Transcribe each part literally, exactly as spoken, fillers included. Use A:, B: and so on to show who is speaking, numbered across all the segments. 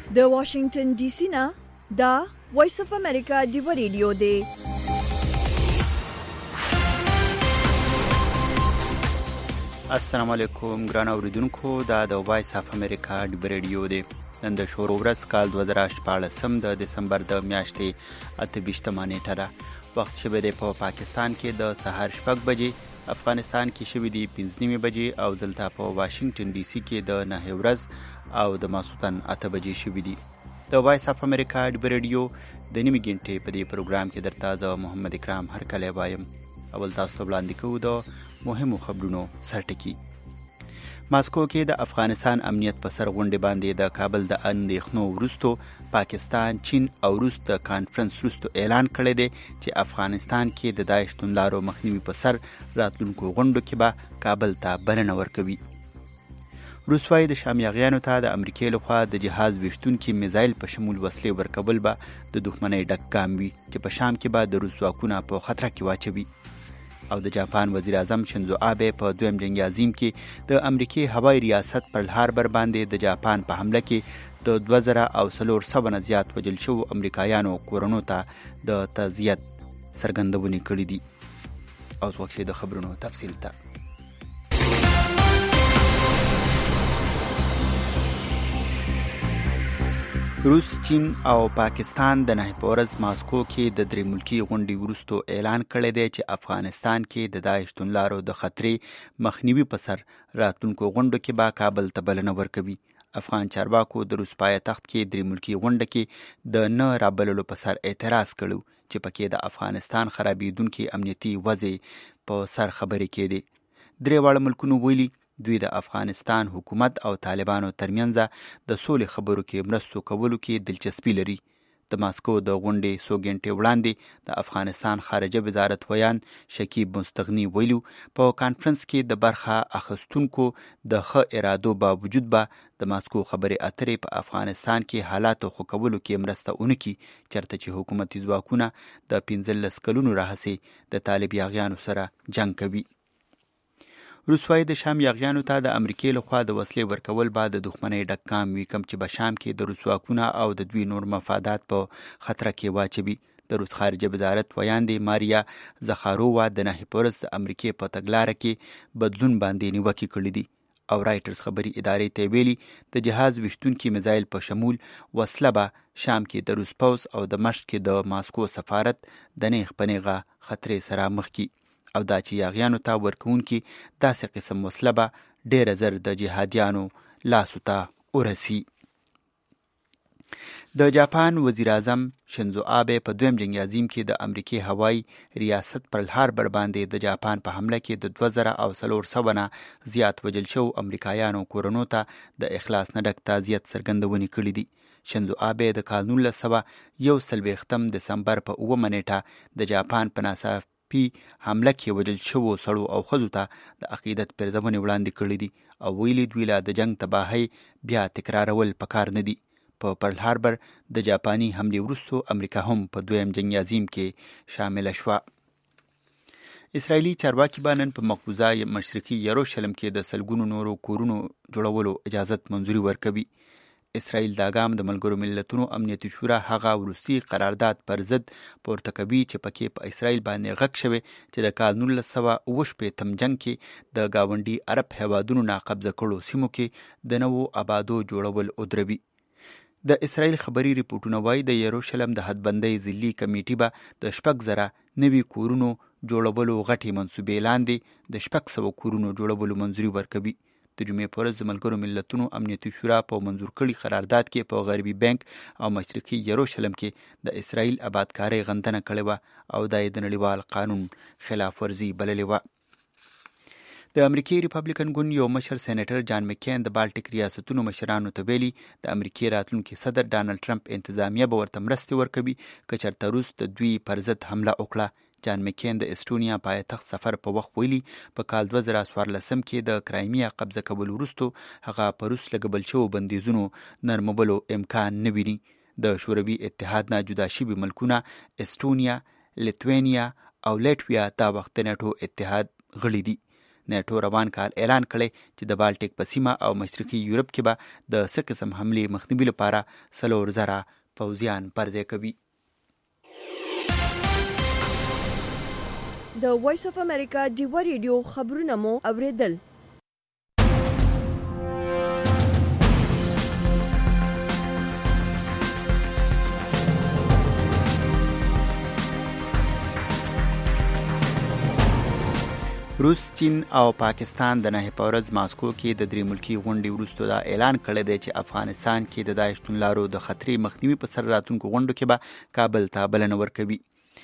A: د واشنگټن ډي سي نه دا وایس اف امریکا ډیو ریډیو دی.
B: السلام علیکم ګران اوریدونکو، دا د وایس اف امریکا ډیو ریډیو دی. نن د شورو ورځ کال دوه زره شپاړسم د دسمبر د میاشتې اته ویشتمه نیټه ده. وخت شوی دی په پاکستان کې د سهار شپږ بجې، افغانستان کې شوی دی پنځه نیمې بجې او دلته په واشنگټن ډي سي کې د نهه ورځ او د ماسخوتن اته بجې شوی دی. د وایس اف امریکا ډیو ریډیو د نیمې ګنټې په دې پروګرام کې درته زه محمد اکرام هرکلی وایم. اول تاسو ته وړاندې کوو د مهمو خبرونو سرټکي. ماسکو کې د افغانستان امنیت په سر غونډې باندې د کابل د اندېښنو وروستو پاکستان، چین او روس د کانفرنس وروستو اعلان کړی دی چې افغانستان کې د داعش توندلارو مخنیوي په سر راتلونکو غونډو کې به کابل ته بلنه ورکوي. روس وايي د شام یاغیانو ته د امریکې لخوا د جهاز ویشتونکي میزایل په شمول وسلې ورکول به د دښمنۍ ډک ګام وي چې په شام کې به د روس ځواکونه په خطر کې واچوي. او د جاپان وزیر اعظم شنزو آبه په دویم جنگ عظیم کې د امریکای هوایي ریاست پرل هاربر باندې د جاپان په حمله کې د دوه زره او څلور سوه نه زیات وژل شوو امریکایانو کورونو ته د تعزیت څرګندونې کړې دي. او وخت د خبرونو تفصیل ته روس، چین او پاکستان د نهه په ورځ ماسکو کې د درې ملکي غونډې وروستو اعلان کړی دی چې افغانستان کې د داعش توندلارو د خطرې مخنیوي په سر راتلونکو غونډو کې به کابل ته بلنه ورکوي. افغان چارواکو د روس پایتخت کې درې ملکي غونډه کې د نه رابللو په سر اعتراض کړو چې پکې د افغانستان خرابېدونکي امنیتي وضع په سر خبرې کېدې. درې واړه ملکونو ویلي دوی د افغانستان حکومت او طالبانو ترمنځ د سولې خبرو کې مرستو کولو کې دلچسپي لري. د ماسکو د غونډې څو ګنټې وړاندې د افغانستان خارجه وزارت ویان شکیب مستغني ویلو په کانفرنس کې د برخه اخیستونکو د ښه ارادو باوجود به د ماسکو خبرې اترې په افغانستان کې حالاتو ښه کولو کې مرسته ونه کړي، چېرته چې حکومتي ځواکونه د پنځلس کلونو راهیسې د طالب یاغیانو سره جنګ کوي. روس وايي د شام یاغیانو ته د امریکې لخوا د وسلې ورکول به د دښمنۍ ډک ګام وي، کوم چې به شام کې د روس ځواکونه او د دوی نور مفادات په خطر کې واچوي. د روس خارجه وزارت ویاندې ماریا زخارووا د نهه په ورځ د امریکې په تګلاره کې بدلون باندې نیوکې کړې دي او رایټرز خبري ادارې ته ویلي د جهاز ویشتونکي میزایل په شمول وسله به شام کې د روس پوځ او د مشق کې د ماسکو سفارت د نیغ په نیغه خطرې سره مخ کی، او دا چې یاغیانو ته ورکوونکي داسې قسم وسله به ډېره زر د جهادیانو لاسو ته ورسي. د جاپان وزیر اعظم شنزو آبه په دویم جنگ عظیم کې د امریکای هوایي ریاست پرل هاربر باندې د جاپان په حمله کې د دوه زره او څلور سوه نه زیات وژل شوو امریکایانو کورونو ته د اخلاص نه ډک تعزیت څرګندونې کړې دي. شنزو آبه د کال نولس سوه یو څلوېښتم دسمبر په اوومه نیټه د جاپان په ناڅاپي پی حمله کې وژل شوو سړو او ښځو ته د عقیدت پرځونې وړاندې کړې دي او ویلي دوی لا د جنگ تباهۍ بیا تکرارول پکار نه دي. په پرل هاربر د جاپاني حملې وروستو امریکا هم په دویم جنگ عظیم کې شامله شوه. اسرائیلي چارواکي به نن په مقبوضه مشرقي یروشلم کې د سلګونو نورو کورونو جوړولو اجازت منظوري ورکوي. اسرائیل دا ګام د ملګرو ملتونو امنیتي شورا هغه وروستي قرارداد پر ضد پورته کوي چې پکې په اسرائیل باندې غږ شوی چې د کال نولس سوه اوه شپېتم جنګ کې د ګاونډي عرب هیوادونو ناقبضه کړو سیمو کې د نوو آبادو جوړول ودروي. د اسرائیل خبري ریپورټونه وایي د یروشلم د حدبندۍ ضلعي کمیټې به د شپږ زره نوي کورونو جوړولو غټې منصوبې لاندې د شپږ سوه کورونو جوړولو منظوري ورکوي. د جمعې په ورځ د ملګرو ملتونو امنیتي شورا په منظور کړي قرارداد کې په غربي بانک او مشرقي یروشلم کې د اسرائیل آبادکارۍ غندنه کړې وه او دا یې د نړیوال قانون خلاف ورزي بللې وه. د امریکای ریپبلیکن ګوند یو مشر سېنیټر جان مکین د بالټیک ریاستونو مشرانو ته ویلي د امریکای راتلونکي صدر ډانلډ ټرمپ انتظامیه به ورته مرستې ورکوي که چېرته روس د دوی پر ضد حمله وکړه. جان مکین د اسټونیا پایتخت سفر په وخت ویلي په کال دوه زره څوارلسم کې د کرایمیا قبضه کولو وروستو هغه په روس لګبل شوو بندیزونو نرمولو امکان نه ویني. د شوروي اتحاد نه جدا شوي ملکونه اسټونیا، لیتوینیا او لیټویا دا وخت د نیټو اتحاد غړي دي. نیټو روان کال اعلان کړی چې د بالټیک په سیمه او مشرقي یورپ کې به د څه قسم حملې مخنیوي لپاره څلور زره پوځیان پرځای کوي.
A: د وایس اف امریکا ډیوا ریډیو خبرونه مو اوریدل.
B: روس، چین او پاکستان د نهه په ورځ ماسکو کې د درې ملکي غونډې وروسته دا اعلان کړی دی چې افغانستان کې د داعش توندلارو د خطرې مخنیوي په سر راتلونکو غونډو کې به کابل ته بلنه ورکوي.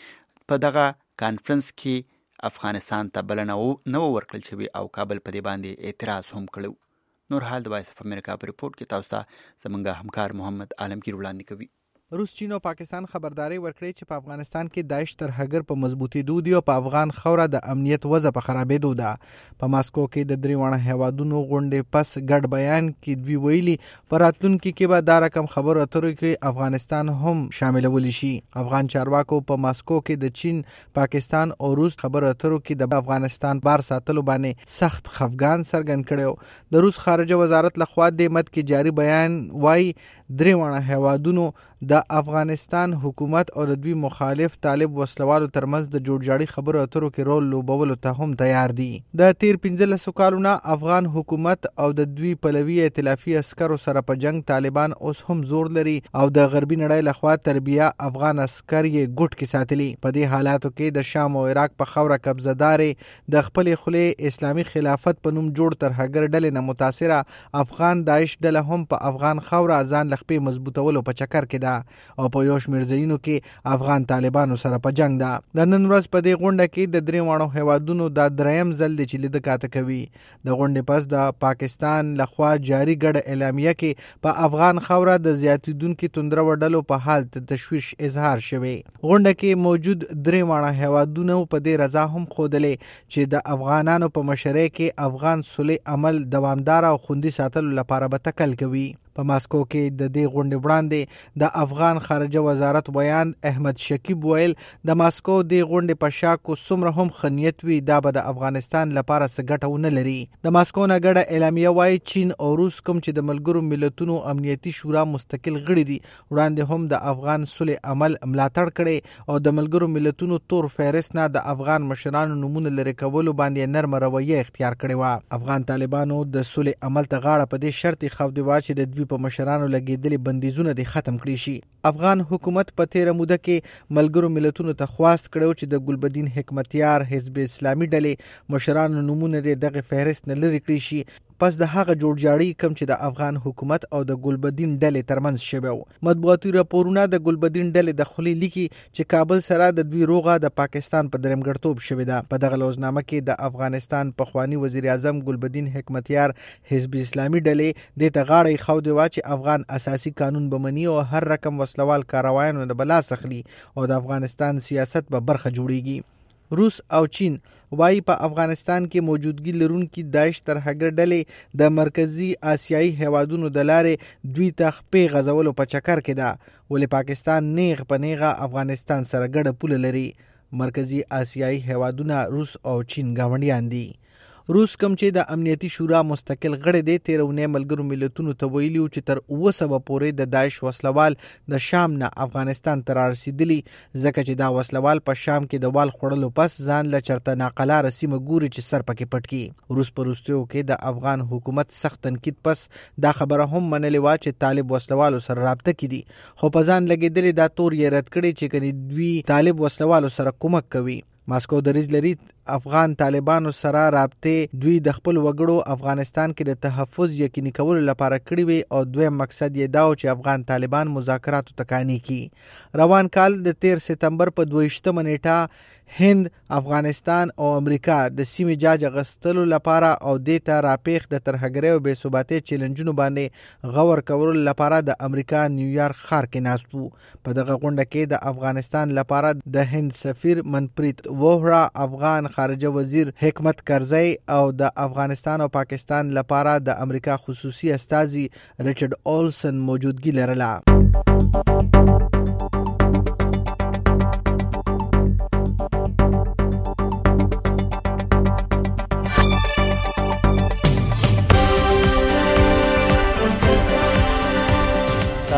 B: په دغه کانفرنس کې افغانستان ته بلنه نه ورکړل شوې او کابل په دې باندې اعتراض هم کړو. نور حال د وایس اف امریکا په ریپورت کې تاسو ته زموږ همکار محمد عالمگیر وړاندې کوي.
C: روس، چین او پاکستان خبرداري ورکړي چې په افغانستان کې داعش ترهګر په مضبوطېدو دي او په افغان خوره د امنیت وضع په خرابېدو ده. په ماسکو کې د درې واړه هیوادونو غونډې پس ګډ بیان کې دوی ویلي په راتلونکي کې به دا رقم خبرو اترو کې افغانستان هم شاملولی شي. افغان چارواکو په ماسکو کې د چین، پاکستان او روس خبرو اترو کې د افغانستان بار ساتلو باندې سخت خفګان څرګند کړو. د روس خارجه وزارت لخوا د مد کې جاری بیان وايي درې واړه هیوادونو د افغانستان حکومت او د دوی مخالف طالب وسلوالو ترمنځ د جوړجاړي خبرو اترو کې رول لوبولو ته هم تیار دي. د تیر پنځلسو کالونو افغان حکومت او د دوی پلوي ائتلافي عسکرو سره په جنگ طالبان اوس هم زور لري او د غربي نړۍ لخوا تربیه افغان عسکر یې ګوټ کې ساتلي. په دې حالاتو کې د شام او عراق په خوره قبضه‌دارې د خپل خلې اسلامي خلافت په نوم جوړ ترهګر ډلې نه متاثره افغان داعش ډله هم په افغان خوره ځان لخپې مضبوطولو په چکر کې ده او په یو شمېر ځایونو کې افغان طالبانو سره په جنگ ده. د نن ورځ په دې غونډه کې د درې واړو هیوادونو دا دریم ځل دی چې لیده کاته کوي. د غونډې پس د پاکستان لخوا جاری ګډه اعلامیه کې په افغان خوره د زیاتیدونکو توندره وډلو په حال تشویش اظهار شوی. غونډه کې موجود درې واړه هیوادونو په دې رضا هم ښودلې چې د افغانانو په مشرۍ کې افغان صلح عمل دوامدار او خوندي ساتلو لپاره به تکل کوي. په ماسکو کې د دې غونډې وړاندې د افغان خارجه وزارت ویان احمد شکیب ویل د ماسکو د غونډې په شا کو څومره هم خنیت وي دا به د افغانستان لپاره څه ګټه ونه لري. د ماسکو نه ګډه اعلامیه وایي چین او روس کوم چې د ملګرو ملتونو امنیتي شورا مستقل غړي دي وړاندې هم د افغان صلح عمل ملاتړ کړي او د ملګرو ملتونو تور فهرست نه د افغان مشرانو نمونه لري کولو باندې نرم رویه اختیار کړې و. افغان طالبانو د صلح عمل ته غاړه په دې شرط خو دی چې د په مشرانو لګیدلې بندیزونه د ختم کړي شي. افغان حکومت په تیره موده کې ملګرو ملتونو ته خواست کړو چې د ګلبدین حکمتیار حزب اسلامي ډلې مشرانو نمونه دغه فهرست نه لري کړی شي پس د هغه جوړجاړي کم چې د افغان حکومت او د ګلبدین ډلې ترمنځ شوی. مطبوعاتي راپورونه د ګلبدین ډلې د خولي لیکي چې کابل سره د دوی روغه د پاکستان په درمګړتوب شوی ده. په دغه لوزنامه کې د افغانستان پخوانی وزیر اعظم ګلبدین حکمتیار حزب اسلامي ډلې د ته غاړې خو دی چې افغان اساسي قانون بمني او هر رقم وسلوال کاروایانو د بلا سخلي او د افغانستان سیاست به برخه جوړیږي. روس او چین وايي په افغانستان کې موجودګي لرونکي داعش ترهګر ډلې د مرکزی آسیایي هیوادونو د لارې دوی ته خپې غزولو په چکر کې ده ولې پاکستان نیغ په نیغه افغانستان سره ګډه پوله لري. مرکزی آسیایي هیوادونه روس او چین گاونډیان دي. روس کوم چې د امنیتي شورا مستقل غړی دی تیرونه ملګرو ملتونو ته ویلي چې تر اوه سوه پورې د داعش وسلوال د شام نه افغانستان ته رارسېدلي ځکه چې دا وسلوال په شام کې د وال خوړلو پس ځان له چرته ناقلاره سیمه ګوري چې سر پکې پټ کړي. روس په وروستیو کې د افغان حکومت سخت تنقید پس دا خبره هم منلې وه چې طالب وسلوالو سره رابطه کړي خو په ځان لګېدلې دا تور یې رد کړی چې کني دوی طالب وسلوالو سره کومک کوي. ماسکو دریځ لري افغان طالبانو سره رابطه دوی د خپل وګړو افغانستان کې د تحفظ یقیني کولو لپاره کړی وي او دویم مقصد یې دا و چې افغان طالبان مذاکراتو ته قانع کړي. روان کال د تیر سپتمبر په دویشتمه نیټه هند، افغانستان او امریکا د سیمې جاج غستلو لپاره او د ته راپیخ د ترهګرۍ او بې ثباتۍ چیلنجونو باندې غور کولو لپاره د امریکا نیویارک ښار کې ناست وو. په دغه غونډه کې د افغانستان لپاره د هند سفیر منپریت ووهرا، افغان خارجه وزیر حکمت کرزی او د افغانستان او پاکستان لپاره د امریکا خصوصي استازي ریچارډ اولسن موجودګي لرله.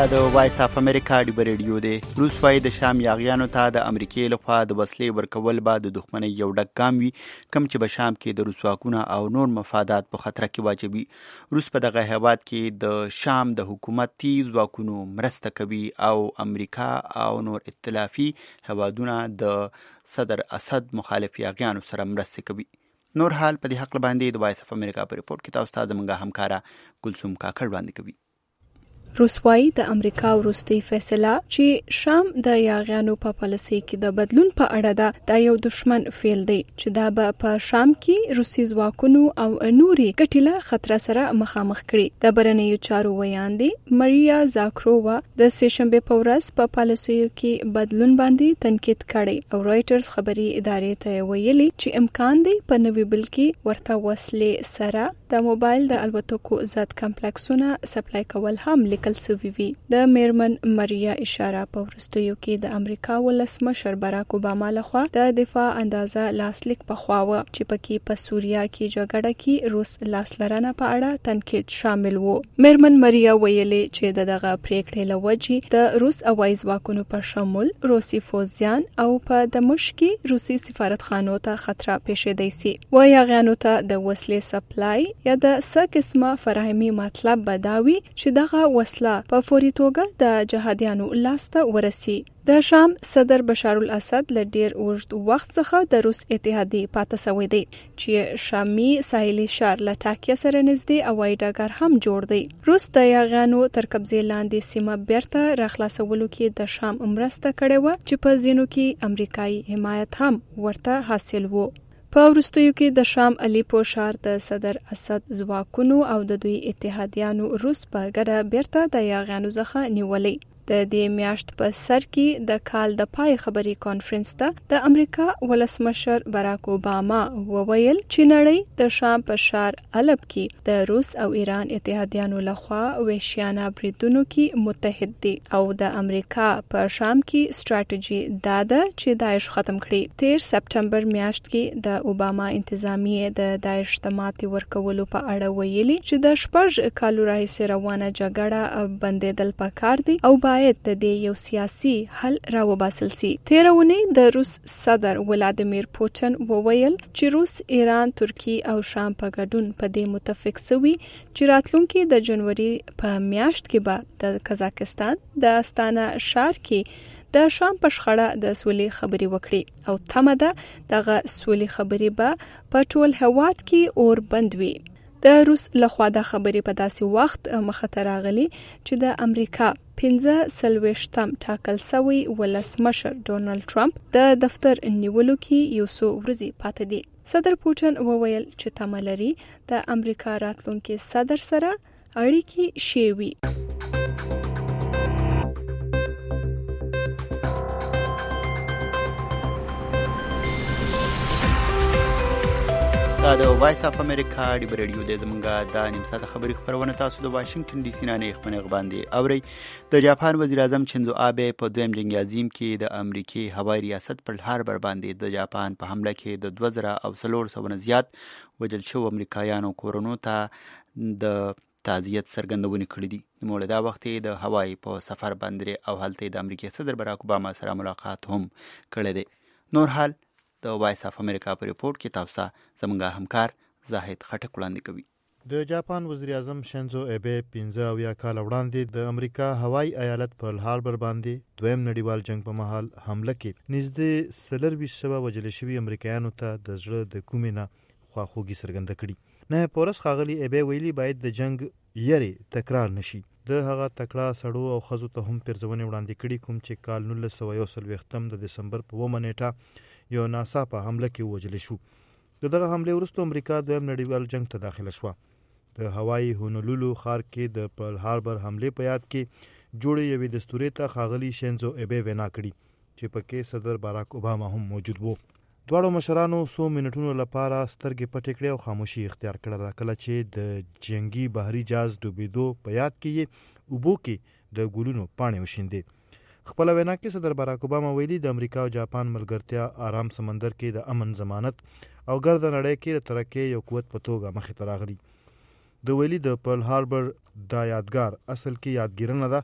B: د وایس اف امریکا ډیبر ریډیو دی. روس وايي د شام یاغیانو ته د امریکای لخوا د وسلې ورکول به د دښمنۍ یو ډک ګام وي، کوم چې په شام کې د روس واکونه او نور مفادات په خطر کې واچوي. روس په دغه هیواد کې د شام د حکومتي ځواکونو مرسته کوي او امریکا او نور ائتلافي هیوادونه د صدر اسد مخالف یاغیانو سره مرسته کوي. نور حال په دې حق باندې د وایس اف امریکا په ریپورت کې تاسو ته زموږ همکاره کلثوم کاکړ وړاندې کوي.
D: روسوای د امریکا وروستي فیصله چې شام د یاغیانو په پالیسۍ کې د بدلون په اړه ده، دا یو دشمن فعل دی چې دا به په شام کې روسي ځواکونو او نوري ګټیله خطر سره مخامخ کړي. د برنیو چارو ویاندې ماریا زاکرووا د سهشنبه په ورځ په پالیسیو کې بدلون باندې تنقید کړي او رائټرز خبري ادارې ته ویلي چې امکان دی په نوي بل کې ورته وسلې سره د موبایل د الوتکو ضد کمپلیکسونه سپلای کول هم لیکل سوي وي. د میرمن ماریا اشاره په وروستیو کې د امریکا ولسمشر باراک اوباما لخوا د دفاع اندازه لاسلیک پخواوه چې پکې په سوریا کې جګړه کې روس لاسلرنه په اړه تنقید شامل وو. میرمن ماریا ویلي چې دغه پریکړې لوجې د روس هوایي ځواکونو په شمول روسي فوجیان او په دمشق کې روسي سفارتخانو ته خطر پیښیدای شي. وایي غانو ته د وسلې سپلای یا د څه قسمه فراهمي مطلب بداوي چې دغه وسله په فوري توګه د جهادیانو لاسته ورسي. د شام صدر بشار الاسد له ډیر اوږد وخت څخه د روس اتحادي پاتې شوی دی چې شامي ساحلي شهر له ټاکیا سره نږدې هوایي ډګر هم جوړ دی. روس د یاغانو تر قبضې لاندې سیمه بیرته راخلاصولو کې د شام مرسته کړې و چې په ځینو کې امریکایي حمایت هم ورته حاصل وو. په وروستیو کې د شام الیپو ښار د صدر اسد ځواکونو او د دوی اتحادیانو روس په ګډه بیرته د یاغیانو څخه نیولې. د دې میاشت په سر کې د کال د پای خبري کانفرنس ته د امریکا ولسمشر باراک اوباما وویل چې نړۍ د شام په ښار الب کې د روس او ایران اتحادیانو لخوا وحشیانه بریدونو کې متحد دي او د امریکا په شام کې ستراتیژي دا ده چې داعش ختم کړي. تیر سپټمبر میاشت کې د اوباما انتظامیه د داعش د ماتې ورکولو په اړه ویلي چې د شپږ کالو راهیسې روانه جګړه بندیدل پکار دي او باید د دې یو سیاسي حل راوباسل سي. تیر اونۍ د روس صدر ولادیمیر پوتین وویل چې روس، ایران، ترکی او شام په ګډون په دې متفق سوي چې راتلونکي د جنوري په میاشت کې به د قزاقستان د استانا ښار کې د شام په شخړه د سولې خبري وکړي او تمه ده دغه سولې خبري به په ټول هیواد کې اور بند وي. د روس لخوا د خبري په داسې وخت مخه راغلي چې د امریکا پنځه څلوېښتم ټاکل شوی ولسمشر ډونالډ ټرمپ د دفتر نیولو کې یو څو ورځې پاتې دي. صدر پوتین وویل چې تمه لري د امریکا راتلونکي صدر سره اړیکې شوي.
B: دا د وایس اف امریکا ډیبر ریډیو د زمونږه د نیم ساعته خبري خبرونه تاسو د واشنگټن ډي سي نه نه خبرونه باندې اوري. د جاپان وزیر اعظم شینزو آبه په دویم جنگ عظیم کې د امریکای هوایي ریاست پرل هاربر باندې د جاپان په حمله کې د دوه زره او څلور سوه نه زیات وژل شوو امریکایانو کورونو ته د تعزیت څرګندونې کړې دي. نو دا وخت د هوایي په سفر باندې او هلته د امریکای صدر باراک اوباما سره ملاقات هم کړی دی. نور حال د وایس اف امریکا په ریپورت کې تاسو زموږ همکار زاهد خټک وړاندې کوي.
E: د جاپان وزیر اعظم شینزو آبه پنځه اویا کال وړاندې د امریکا هوایي ایالت پرل هاربر باندې دویم نړیوال جنگ په مهال حمله کې نږدې څلرویشت سوه وژل شوي امریکایانو ته د زړه د کومې نه خواخوږي څرګنده کړي. نه پورس خاغلی آبه ویلي باید د جنگ یری تکرار نشي. د هغه تکړه سړو او ښځو ته هم پیرزونې وړاندې کړي کوم چې کال نولس سوه یو څلوېښتم د دسمبر په اوومه نیټه یو ناڅاپه حمله کې وژل شو. د دغه حملې وروسته امریکا دویم نړیوال جنگ ته داخله شوه. د هوایي هونولولو ښار کې د پرل هاربر حملې په یاد کې جوړې یوې دستورې ته ښاغلي شینزو آبه وینا کړي چې پکې صدر باراک اوباما هم موجود وو. دواړو مشرانو څو منټونو لپاره سترګې پټې کړې او خاموشي اختیار کړه کله چې د جنگي بحري جهاز ډوبېدو په یاد کې یې اوبو کې د ګلونو پاڼې وشیندې. خپل وینا کې صدر باراک اوباما ویلي د امریکا او جاپان ملګرتیا آرام سمندر کې د امن ضمانت او ګرد نړۍ کې د ترقۍ یو قوت په توګه مخې ته راغلي. د ویلي د پرل هاربر دا یادګار اصل کې یادګیرنه ده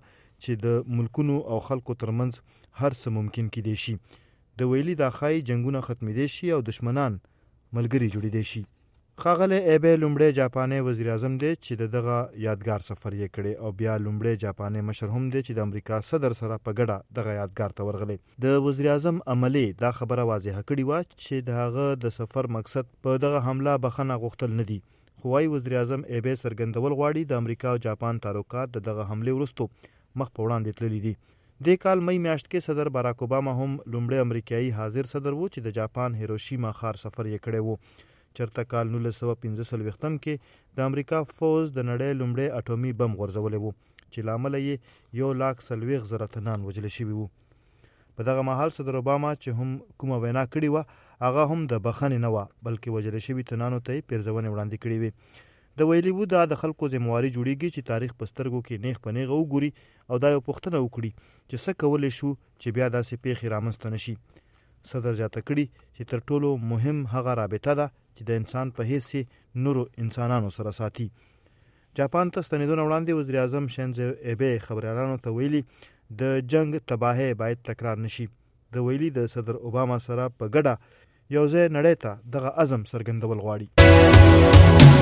E: چې د ملکونو او خلکو ترمنځ هر څه ممکن کېدی شي. د ویلي دا ښایي جنګونه ختمېدی شي او دشمنان ملګري جوړېدی شي. ښاغلی ایبه لومړی جاپاني وزیر اعظم دی چې د دغه یادګار سفر یې کړی او بیا لومړی جاپاني مشر هم دی چې د امریکا صدر سره په ګډه دغه یادګار ته ورغلی. د وزیر اعظم عملي دا خبره واضحه کړې وه چې د هغه د سفر مقصد په دغه حمله بخښنه غوښتل نه دي. خو وايي وزیر اعظم ایبه څرګندول غواړي د امریکا او جاپان تعلقات د دغه حملې وروستو مخ په وړاندې تللي دي. دې کال مئی میاشت کې صدر باراک اوباما هم لومړی امریکایي حاضر صدر و چې د جاپان هیروشیما ښار سفر یې کړی و. چرته کال نولس سوه پنځه څلوېښتم کې د امریکا فوز د نړۍ لومړی اټومي بم غورځولی و چې له امله یې یو لاک څلوېښت زره تنان وژلي شوي وو. په دغه مهال صدر اوباما چې هم کومه وینا کړې وه هغه هم د بخښنې نه وه بلکې وژلي شوي تنانو ته یې پیرزونې وړاندې کړې وې. د ویلي وو دا د خلکو ذمواري جوړیږي چې تاریخ په سترګو کې نیغ په نیغه وګوري او دا یو پوښتنه وکړي چې څه کولی شو چې بیا داسې پیښې رامنځته نه شي. صدر زیاته کړي چې تر ټولو مهم هغه رابطه ده چې د انسان په حیث نورو انسانانو سره ساتي. جاپان ته ستنېدونه وړاندې وزیر اعظم شینزو ایبه خبریالانو ته ویلي د جنگ تباهی باید تکرار نشي. د ویلي د صدر اوباما سره په ګډه یو ځای نړۍ ته دغه عزم څرګندول غواړي.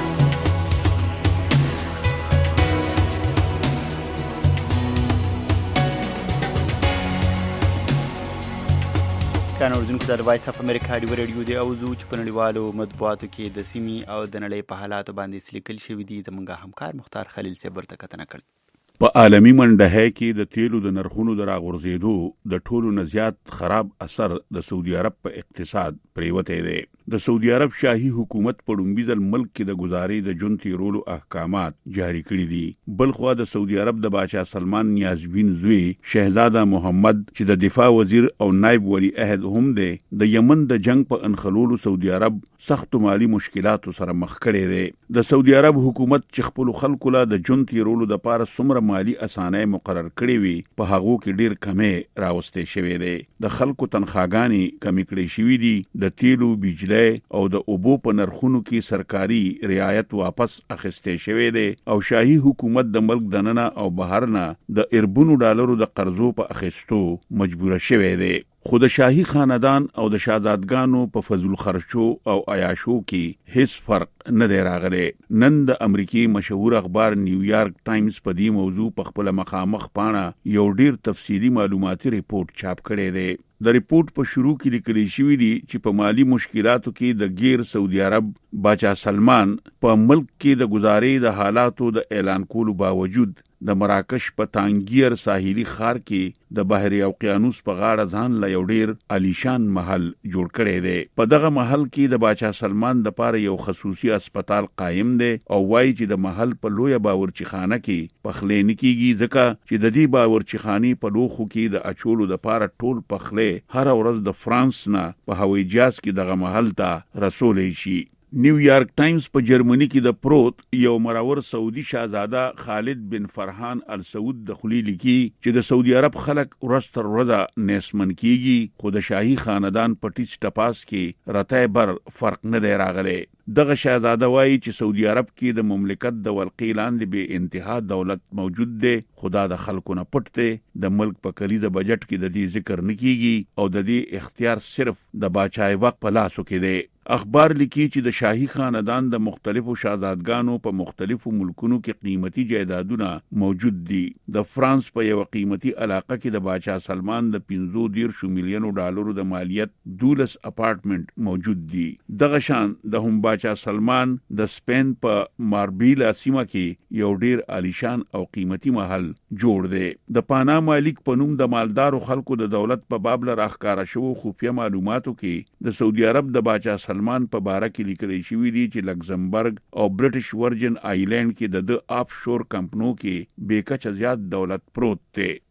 B: ګرانو اورېدونکو دا د وایس اف امریکا ډیو ریډیو دی اوزو چې په نړیوالو مطبوعاتو کې د سیمې او د نړۍ په حالاتو باندې څه لیکل شوي دي. زموږ همکار مختار خلیل صاحب ورته کتنه کړې.
F: په عالمي منډهی کې د تیلو د نرخونو د راغورځېدو د ټولو نه زیات خراب اثر د سعودي عرب په اقتصاد پریوتی دی. د سعودي عرب شاهي حکومت په لومړي ځل ملک کې د ګزارۍ د ژوند تیرولو احکامات جاری کړي دي. بلخوا د سعودي عرب د باچا سلمان نیازبین زوی شهزاده محمد چې د دفاع وزیر او نائب ولی عهد هم دی د یمن د جنگ په انخلولو سعودي عرب سختو مالی مشکلاتو سره مخ کړی دی. د سعودي عرب حکومت چې خپلو خلکو له د ژوند تیرولو دپاره څومره مالی اسانۍ مقرر کړې وي په هغو کې ډیر کمې راوستی شوی دی. د خلکو تنخواګانې کمې کړې شوي دي. د تیلو بجلی او د اوبو په نرخونو کې سرکاري رعایت واپس اخیستی شوی دی او شاهي حکومت د ملک دننه او بهر نه د اربونو ډالرو د قرضو په اخیستو مجبوره شوی دی. خو د شاهي خاندان او د شهزادګانو په فضل خرچو او عیاشو کې هیڅ فرق نه دی راغلی. نن د امریکای مشهور اخبار نیویارک ټایمز په دې موضوع په خپل مخامخ پاڼه یو ډیر تفصیلی معلوماتي ریپورت چاپ کړی دی. د ریپورت په شروع کې لیکل شوی دی چې په مالی مشکلاتو کې د غیر سعودي عرب باچا سلمان په ملک کې د گزارۍ د حالاتو د اعلان کولو باوجود د مراکش په تانګیر ساحلي ښار کې د بحر اوقیانوس په غاړه ځان له یو ډیر عالیشان محل جوړ کړی دی. په دغه محل کې د باچا سلمان دپاره یو خصوصي هسپتال قایم دی او وایي چې د محل په لویه باورچیخانه کې پخلی نه کیږي ځکه چې د دې باورچیخانې په لوښو کې د اچولو دپاره ټول پخلی هر ورځ د فرانس نه په هوایي جهاز کې دغه محل ته رسولی شي. نیویارک ټایمز په جرمني کې د پروت یو مرور سعودي شاهزاده خالد بن فرحان السعود د خلی لیکي چې د سعودي عرب خلک ورځ تر ورځه نیسمن کیږي خو د شاهي خاندان په ټیچ ټپاس کې رتی بر فرق نه دی راغلی. دغه شاهزاده وایي چې سعودي عرب کې د مملکت د ولقې لاندې بې انتها دولت موجود دی خو دا د خلکو نه پټ دی. د ملک په کلیده بجټ کې د دې ذکر نه کیږي او د دې اختیار صرف د باچای وق په لاسو کې دی. اخبار لیکي چې د شاهي خاندان د مختلفو شاهزادګانو په مختلفو ملکونو کې قیمتي جایدادونه موجود دي. د فرانس په یو قیمتي علاقه کې د باچا سلمان د پنځو دیرشو میلیونو ډالرو د مالیت دولس اپارټمنټ موجود دي. دغه شان د هم باچا سلمان د سپین په ماربیلا سیمه کې یو ډیر عالیشان او قیمتي محل جوړ دی. د پاناما لیک په نوم د مالدارو خلکو د دولت په باب له راښکاره شوو خفیه معلوماتو کې د سعودي عرب د باچا سلمان په باره کې لیکلی شوي دي چې لکزمبرګ او برټش ورجن آیلینډ کې د د آف شور کمپنو کې بې کچه زیات دولت پروت دی.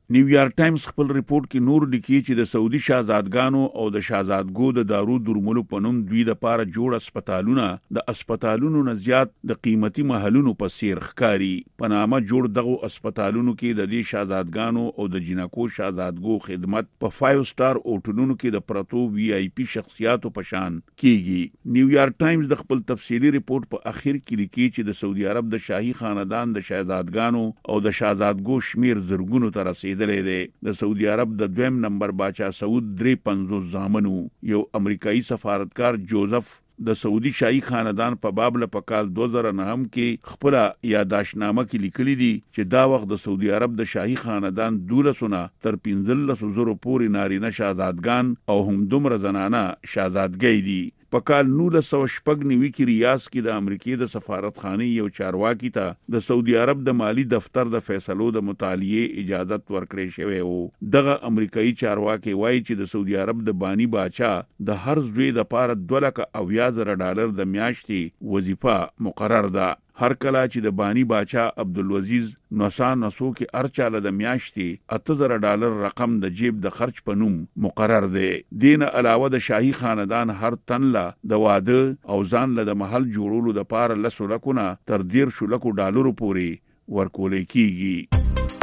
F: نیویارک ټایمز خپل ریپورت کې نور لیکي چې د سعودي شاهزادګانو او د شاهزادګو د دارو درملو په نوم دوی د پاره جوړ هسپتالونه د هسپتالونو نه زیات د قیمتي محلونو په سیر ښکاری. په نامه جوړ دغه هسپتالونو کې د دې شاهزادګانو او د جنکو شاهزادګو خدمت په فایو سٹار هوټلونو کې د پرتو وی آی پی شخصیاتو په شان کیږي. نیویارک ټایمز د خپل تفصیلی ریپورت په اخر کې لیکي چې د سعودي عرب د شاهي خاندان د شاهزادګانو او د شاهزادګو شمیر زرګونو ته رسیدلی دی. د سعودي عرب د دویم نمبر باچا سعود درې پنځوس زامنو. یو امریکایي سفارتکار جوزف د سعودي شاهي خاندان په باب له پکال دو هزار نه هم کې خپل یاداشتنامه کې لیکلي دي چې دا وخت د سعودي عرب د شاهي خاندان دولسونه تر پنځلس زره پورې نارینه شاهزادګان او هم دومره زنانه شاهزادګۍ دي. په کال نولس سوه شپږ نوي کې ریاض کې د امریکای د سفارتخانه یو چارواکي ته د سعودي عرب د مالی دفتر د فیصلو د مطالعه اجازه ورکړې شوې وو. دغه امریکایي چارواکي وایي چې د سعودي عرب د بانی باچا د هر زوی د پاره دوه لکه اویا زره ډالر د میاشتې وظیفه مقرر ده. هر کله چې د بانی باچا عبدالعزیز نوسان نسو کې ارچاله د میاشتې اته زره ډالر رقم د جیب د خرچ په نوم مقرر دی. دین علاوه د شاهي خاندان هر تن له د واده او ځان له د محل جوړولو د پاره لسو لکونه تر ډیر شو لکو ډالرو پورې ورکولې کیږي.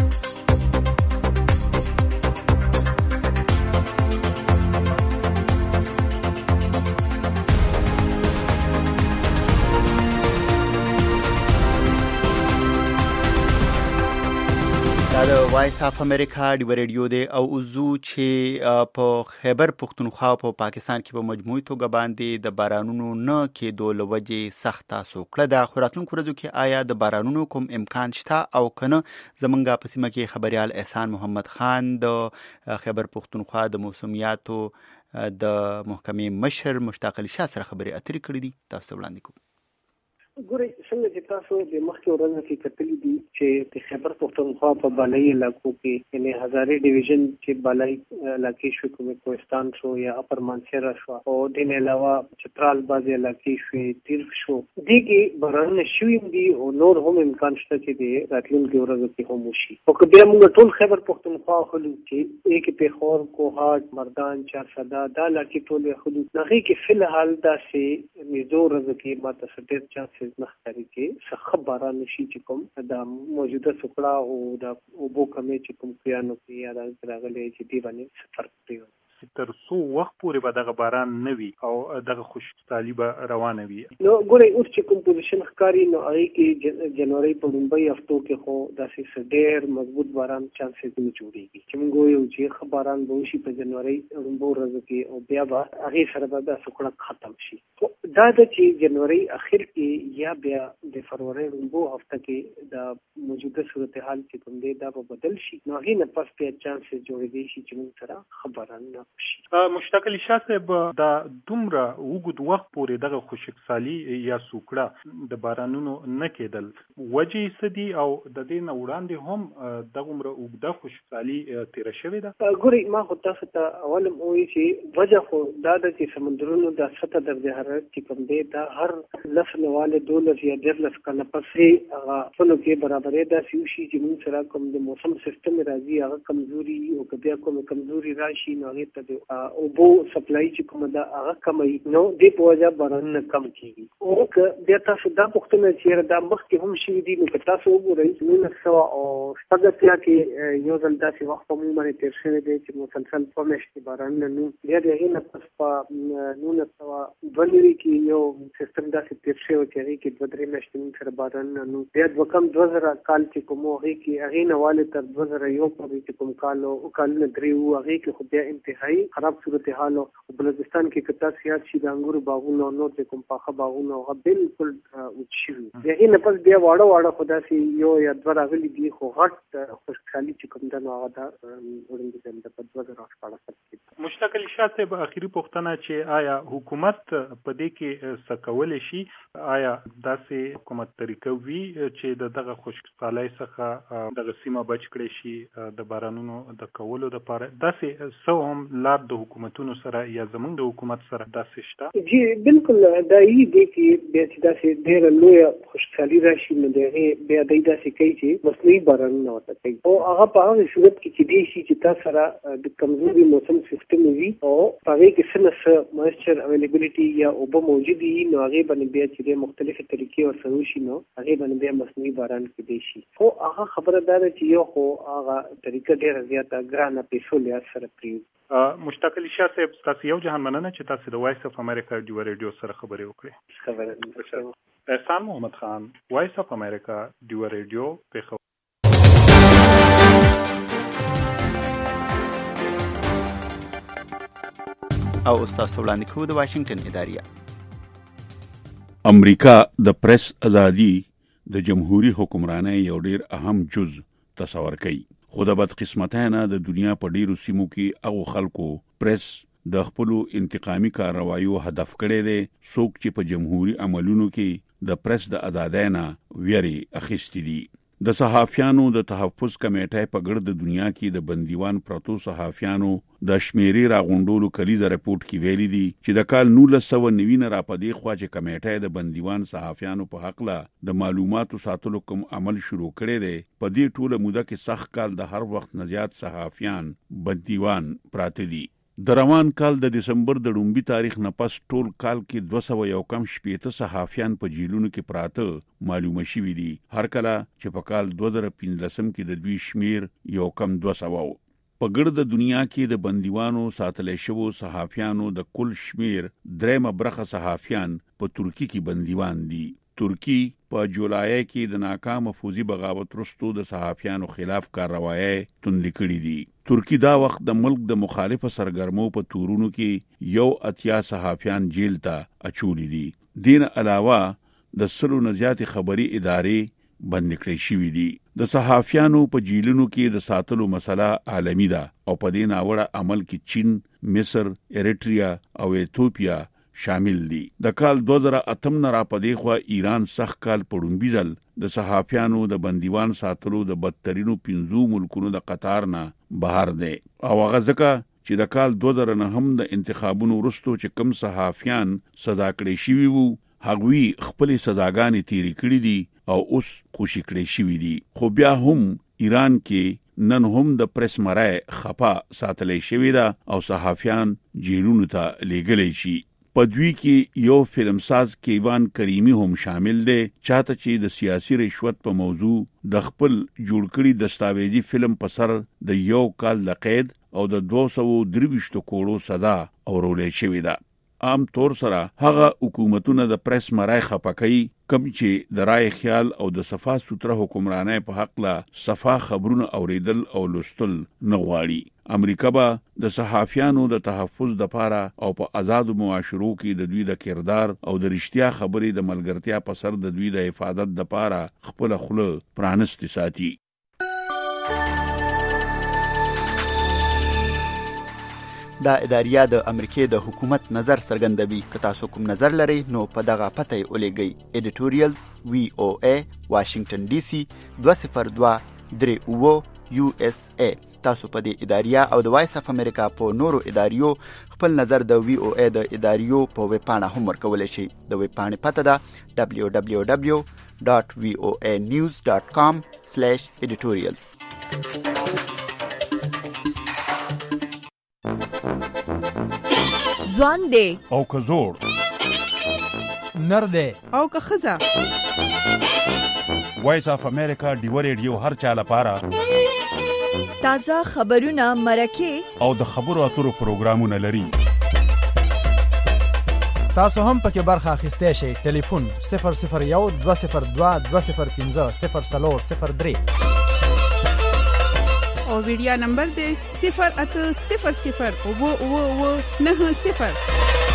B: د وایس اف امریکا دی ریډیو دی او اوزو چې په خیبر پختونخوا په پا پاکستان کې په مجموعي توګه باندې د بارانونو نه کېدو له وجې سخته سوکړه ده. خو راتلونکو ورځو کې آیا د بارانونو کوم امکان شته او کنه؟ زمونږ په سیمه کې خبريال احسان محمد خان د خیبر پختونخوا د موسمیاتو د محکمې مشر مشتاق علي شاه سره خبرې اترې کړې دي. تاسو وړاندې کوم.
G: ګورئ څنګه چې تاسو د مخکې ورځو کې کتلي دي چې د خیبر پختونخوا په بالایي علاقو کې یعنې هزارې ډیویژن چې بالایي علاقې شو کومې کوهستان شو یا اپر مانسهره شو او دین علاوه چترال بعضې علاقې شوې تیر شو دې کې بارانونه شوي دي او نور هم امکان شته چې د راتلونکي ورځو کې هم وشي. او که بیا موږ ټول خیبر پختونخوا اخلو چې ایک پېښور کوهاټ مردان چارسده دا علاقې ټولې اخلو هغې کې فی الحال داسې نږدې ورځو کې ماته څه ډېر چانسز نختاري کې څه باران شي چې کوم دا موجوده سوکړه او د اوبو کمې چې کوم پیانو کې یا د راغلي چې دی باندې فرق پریږدي.
H: تر څو وخت پورې به دغه باران نه وي او دغه خوشحالي به روانه وي؟
G: نو ګورئ اوس چې کوم پوزیشن ښکاري نو هغې کې جنوري په لومبۍ هفتو کې خو داسې ډېر مضبوط باران چانسز نه جوړېږي چې موږ وایو چې ښه باران به وشي په جنوري لومبو ورځو کې او بیا به هغې سره به دا سوکړه ختم شي. خو دا ده چې جنوري اخر کې یا بیا د فروری لومبو هفته کې د موجوده صورتحال چې کوم دی دا به بدل شي نو هغې نه پس بیا چانسز جوړېدی شي چې موږ سره ښه باران نه
H: مشتاق علي شاه صاحب دا دومره اوږد وخت پورې دغه خوشحالي یا سوکړه د بارانونو نه کېدل وجې څه دي او د دې نه وړاندې هم دغومره اوږده خوشحالي تېره شوې ده؟
G: ګورئ ما خو تاسو ته اول هم ووایي چې وجه خو دا ده چې سمندرونو دا سطح درجه حرارت چې کوم دی دا هر لس نواله دولس یا ډېرلس کاله پسې هغه خپلو کې برابرې داسې وشي چې موږ سره کوم د موسم سیستم راځي هغه کمزوري او که بیا کومه کمزوري راشي نو هغې ته د اوبو سپلای چې کومه ده هغه کموي نو دې په وجه بارانونه کم کېږي. او که بیا تاسو دا پوښتنه چېرې دا مخکې هم شوي دي نو که تاسو وګورئ نولس سوه او شپږ اتیا کې یو ځل داسې وخت په موږ باندې تېر شوی دی چې مسلسل دوه میاشتې بارانونه نه بیا د هغې نه پس په نولس سوه دوه نوي کې یو سیستم داسې تېر شوی و چې هغې کې دوه درې میاشتې موږ سره بارانونه نه بیا دوه کم دوه زره کال چې کوم و هغې کې هغې نه والې تر دوه زره یو پورې چې کوم کال و کالونه درې وو هغې کې خو بیا انتهایي خراب صورتحال او بلوچستان کې که تاسو یاد شي د انګورو باغونه او نور چې کوم پاخه باغونه هغه بالکل وچ شوي د هغې نه پس بیا واړه واړه خو داسې یو یا دوه راغلي دي خو غټ خوشحالي چې کوم ده نو هغه دا وړاندې ځل ده په دوه زره شپاړس کې.
H: مشتاق علي شاه صاحب اخري پوښتنه چې آیا حکومت په دې کې څه کولی شي؟ آیا داسې حکومت طریقه وي چې د دغه خوشحالۍ څخه دغه سیمه بچ کړی شي د بارانونو د کولو دپاره؟ داسې څه هم لار د حکومتونو سره یا زمونږ د حکومت سره داسې شته؟
G: جی بالکل دا یی دی چې بیا چې داسې ډېر لوی خوشحالي راشي نو دغه بیا د داسې کوي چې مصنوعي باران نه وته کوي او هغه په هغه صورت کې چې دی شي چې تاسو سره د کمزوري موسم سیستم وي او هغه کې سنس مویسچر اویلیبিলিټي یا اوبه موجود وي نو هغه باندې بیا چې مختلفه طریقې او سره شي نو هغه باندې بیا مصنوعي باران کې دی شي خو هغه خبره ده چې یو خو هغه طریقه ډېر زیاته ګرانه پیسو لیا سره پریو.
H: مشتاق علي شاه صاحب تاسو یو جهان مننه چې تاسو د وایس اف امریکا ډیو ریډیو سره خبرې وکړې.
G: خبره
H: احسان محمد خان، وایس اف امریکا ډیو ریډیو په
B: او استاد وړاندې کوو د واشنگټن ادارې.
F: امریکا د پریس ازادي د جمهوریت حکمرانۍ یو ډیر اهم جز تصور کوي. خو د بدقسمتانه د دنیا په ډیرو سیمو کې او خلکو پریس د خپل انتقامي کاروایو هدف کړي دي، څوک چې په جمهوریت عملونو کې د پریس د ازادۍ نه ویري اخیستي دي. د صحافیانو د تحفظ کمیټې په ګرد دنیا کې د بندیوان پروتو صحافیانو د شمیرې راغونډولو کلیزه رپورت کې ویلي دي چې د کال نولس سوه نوي نه راپدې خوا چې کمیټې د بندیوان صحافیانو په حق له د معلوماتو ساتلو کوم عمل شروع کړي دي، په دې ټوله موده کې سخت کال د هر وخت نه زیات صحافیان بندیوان پراته دي. د روان کال د دسمبر د لومبي تاریخ نه پس ټول کال کې دوه سوه یو کم شپېته صحافیان په جیلونو کې پراته معلومه شوي دي، هر کله چې په کال دوه زره پنځلسم کې د دوی شمیر یو کم دوه سوه و. په ګرد دنیا کې د بندیوانو ساتلی شوو صحافیانو د کل شمیر درېمه برخه صحافیان په ترکی کې بندیوان دي. ترکی په جولای کې د ناکام فوزي بغاوت وروسته د صحافیانو خلاف کاروایی توندې کړې دي. ترکی دا وخت د ملک د مخالفه سرګرمو په تورونو کې یو اتیا صحافیان جیل ته اچولي دي. دین علاوه د سلو نه زیاتې خبري ادارې بند کړې شوې دي. د صحافیانو په جیلونو کې د ساتلو مسله عالمي ده او په دې ناوړه عمل کې چین، مصر، ایریټریا او ایتوپیا شامل دي. د کال دوه زره اتم نه راپدې خوا ایران سخت کال په لومبي ځل د صحافیانو د بندیوان ساتلو د بدترینو پنځو ملکونو د قطار نه بهر دی او هغه ځکه چې د کال دوه زره نهم د انتخابونو وروسته چې کم صحافیان سزا کړي شوي وو هغوی خپلې سزاګانې تیرې کړي دي او اوس خوشي کړي شوي دي. خو بیا هم ایران کې نن هم د پریس مرای خپا ساتلی شوی ده او صحافیان جیلونو ته لیږلی شي. په دوی کې یو فلمساز کیوان کریمی هم شامل دی، چاته چې د سیاسي رشوت په موضوع د خپل جوړ کړي دستاویزي فلم په سر د یو کال د قید او د دوه سوه درویشت کروڑو سزا اورولې شوې ده. عام طور سره هغه حکومتونه د پریس مرای خپکۍ کم چې د رای خیال او د صفا سوتره حکمرانۍ په حق له صفا خبرونه اوریدل او لوستل نه غواړي. امریکا به د صحافیانو د تحفظ دپاره او په آزادو معاشرو کې د دوی د کردار او د رښتیا خبرې د ملګرتیا په سر د دوی د حفاظت دپاره خپله خوله پرانستې ساتي.
B: دا اداریه د امریکې د حکومت نظر څرګندوي. که تاسو کوم نظر لرئ نو په دغه پته یې ولیږئ. ایډیټوریل وی او ای واشنگټن ډي سي دوه صفر دوه درې اووه یو اس ای. تاسو په دې اداریه او د وایس اف امریکا په نورو اداریو خپل نظر د وی او ای د اداریو په ویب پاڼه هم ورکولی شئ. د ویب پاڼې پته ده دبلیو دبلیو دبلیو ډاټ وی او ای نیوز ډاټ کام سلیش ایډیټوریلز.
A: ځوان دی
F: او که زوړ،
I: نر دی
J: او که ښځه،
F: وایس اف امریکا ډیو ریډیو هر چا لپاره
A: تازه خبرونه، مرکې
F: او د خبرو اترو پروګرامونه لري.
I: تاسو هم پکې برخه اخیستی شئ. ټلیفون صفر صفر یو دوه صفر دوه دوه صفر پنځه صفر څلور صفر درې
J: او ویډیا نمبر دی صفر اته صفر صفر اووه اووه اووه نهه صفر.